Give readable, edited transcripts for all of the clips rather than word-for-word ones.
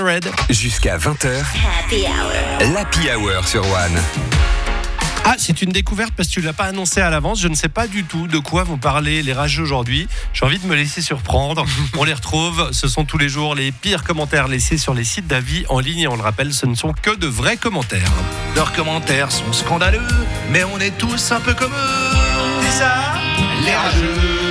Red. Jusqu'à 20h, l'Happy Hour sur One. Ah, c'est une découverte parce que tu ne l'as pas annoncé à l'avance. Je ne sais pas du tout de quoi vont parler les rageux aujourd'hui. J'ai envie de me laisser surprendre. On les retrouve. Ce sont tous les jours les pires commentaires laissés sur les sites d'avis en ligne. Et on le rappelle, ce ne sont que de vrais commentaires. Leurs commentaires sont scandaleux, mais on est tous un peu comme eux. C'est ça, Les rageux.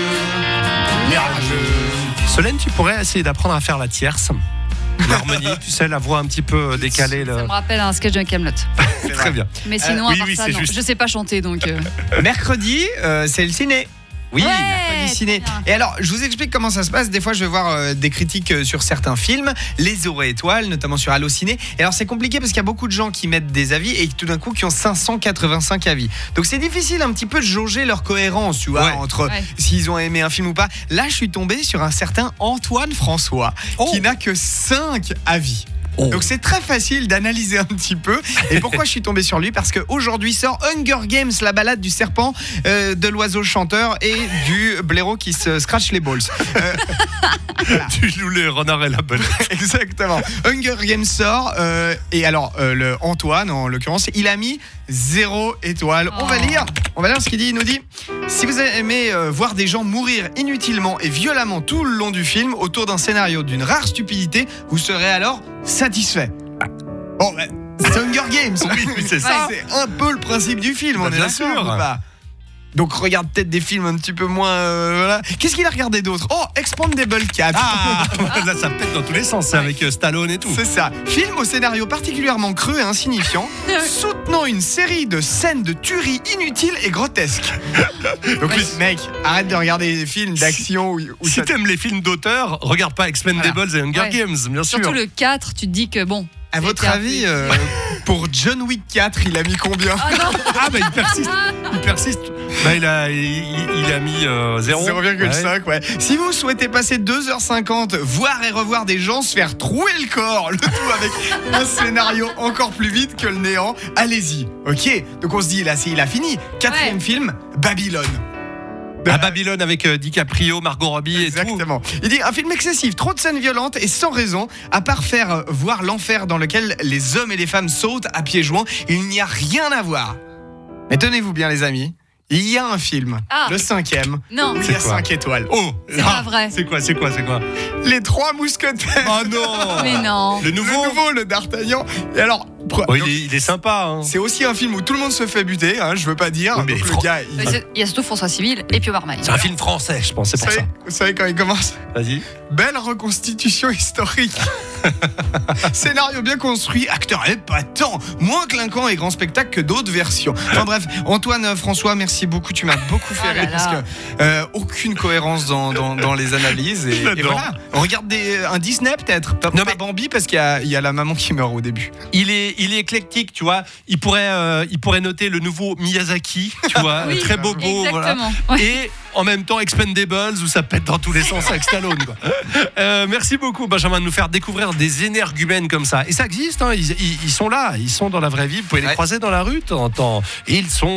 Solène, tu pourrais essayer d'apprendre à faire la tierce. L'harmonie, tu sais, la voix un petit peu décalée. Ça me rappelle un sketch de Kaamelott. Très bien. Mais sinon, à part ça, c'est non. juste. Je sais pas chanter, donc... Mercredi, c'est le ciné. Oui, Ouais, mercredi ciné. très bien. Et alors, je vous explique comment ça se passe. Des fois, je vais voir des critiques sur certains films, les Auré Étoiles, notamment sur Allociné. Et alors, c'est compliqué parce qu'il y a beaucoup de gens qui mettent des avis et tout d'un coup qui ont 585 avis. Donc, c'est difficile un petit peu de jauger leur cohérence, tu vois, entre s'ils ont aimé un film ou pas. Là, je suis tombé sur un certain Antoine François qui n'a que 5 avis. Donc c'est très facile d'analyser un petit peu. Et pourquoi je suis tombé sur lui? Parce qu'aujourd'hui sort Hunger Games, la balade du serpent, de l'oiseau chanteur et du blaireau qui se scratch les balls. Tu joues les renards et la belette. Exactement. Hunger Games sort et alors le Antoine en l'occurrence, il a mis 0 étoile. On va lire ce qu'il dit. Il nous dit: si vous aimez voir des gens mourir inutilement et violemment tout le long du film autour d'un scénario d'une rare stupidité, vous serez alors satisfait. Bon, c'est Hunger Games. Oui, c'est ça. C'est un peu le principe du film, on est bien d'accord sûr. ou pas? Donc regarde peut-être des films un petit peu moins voilà. Qu'est-ce qu'il a regardé d'autre? Oh, Expandable 4. Ah, là, ça pète dans tous les sens. C'est avec Stallone et tout. C'est ça. Film au scénario particulièrement creux et insignifiant, soutenant une série de scènes de tuerie inutiles et grotesques. Donc mec, arrête de regarder des films d'action où Si t'aimes les films d'auteur, regarde pas Expendables et Hunger Ouais. Games, bien sûr. Surtout le 4, tu te dis que bon... à votre avis, pour John Wick 4, il a mis combien? Ah non. Ah bah il persiste. Bah il a mis 0. 0,5 ouais. Si vous souhaitez passer 2h50, voir et revoir des gens se faire trouer le corps, le tout avec un scénario encore plus vite que le néant, allez-y. Ok, donc on se dit là, il a fini. 4e film, Babylone. À Babylone avec DiCaprio, Margot Robbie et tout. Exactement. Il dit un film excessif, trop de scènes violentes et sans raison, à part faire voir l'enfer dans lequel les hommes et les femmes sautent à pieds joints, il n'y a rien à voir. Mais tenez-vous bien les amis, il y a un film, le 5e, Non. où il y a 5 étoiles. Oh, C'est pas vrai. C'est quoi? Les 3 mousquetaires. Oh non. Mais non. Le nouveau. Le d'Artagnan. Et alors, Oh, il est sympa. Hein. c'est aussi un film où tout le monde se fait buter, je veux pas dire. Oui, mais Donc le gars, Mais il y a surtout François Civil et Pio Marmaille. C'est un film français, je pense. C'est pour ça. vous savez quand il commence? Vas-y. Belle reconstitution historique. Scénario bien construit, acteur épatant, moins clinquant et grand spectacle que d'autres versions. Enfin bref, Antoine François, merci beaucoup, tu m'as beaucoup fait rire parce que aucune cohérence dans les analyses et voilà. On regarde un Disney peut-être, pas Bambi parce qu'il y a la maman qui meurt au début. Il est éclectique, tu vois. Il pourrait noter le nouveau Miyazaki, tu vois, Oui, très beau, voilà. exactement. Ouais. Et en même temps Expendables où ça pète dans tous les sens avec Stallone. Quoi. Merci beaucoup Benjamin de nous faire découvrir des énergumènes comme ça. Et ça existe, hein. Ils sont là, ils sont dans la vraie vie. Vous pouvez les croiser dans la rue de temps en temps. Et ils sont